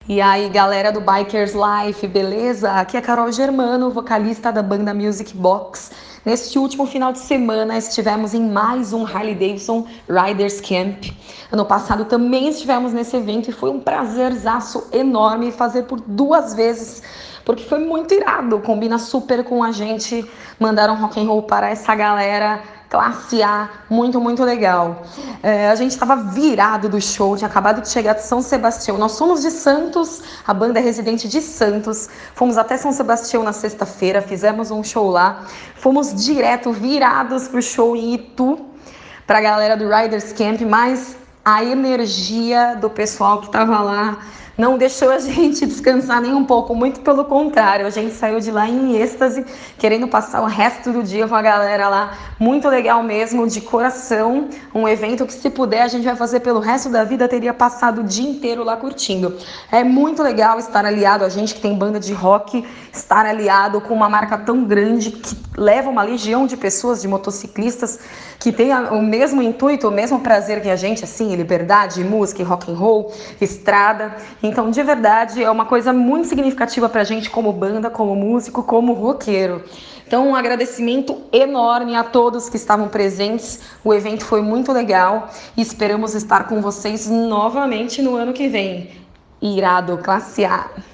E aí, galera do Bikers Life, beleza? Aqui é a Carol Germano, vocalista da banda Music Box. Neste último final de semana estivemos em mais um Harley Davidson Riders Camp. Ano passado também estivemos nesse evento e foi um prazerzaço enorme fazer por 2 vezes, porque foi muito irado, combina super com a gente, mandaram rock and roll para essa galera classe A, muito legal. A gente estava virado do show, tinha acabado de chegar de São Sebastião. Nós somos de Santos, a banda é residente de Santos. Fomos até São Sebastião na sexta-feira, fizemos um show lá. Fomos direto, virados pro show em Itu, pra galera do Riders Camp, mas a energia do pessoal que estava lá não deixou a gente descansar nem um pouco, muito pelo contrário, a gente saiu de lá em êxtase, querendo passar o resto do dia com a galera lá, muito legal mesmo, de coração, um evento que se puder a gente vai fazer pelo resto da vida, teria passado o dia inteiro lá curtindo. É muito legal estar aliado, a gente que tem banda de rock, estar aliado com uma marca tão grande que leva uma legião de pessoas, de motociclistas, que tem o mesmo intuito, o mesmo prazer que a gente, assim, liberdade, música, rock and roll, estrada. Então, de verdade, é uma coisa muito significativa pra gente como banda, como músico, como roqueiro. Então, um agradecimento enorme a todos que estavam presentes. O evento foi muito legal e esperamos estar com vocês novamente no ano que vem. Irado, classe A.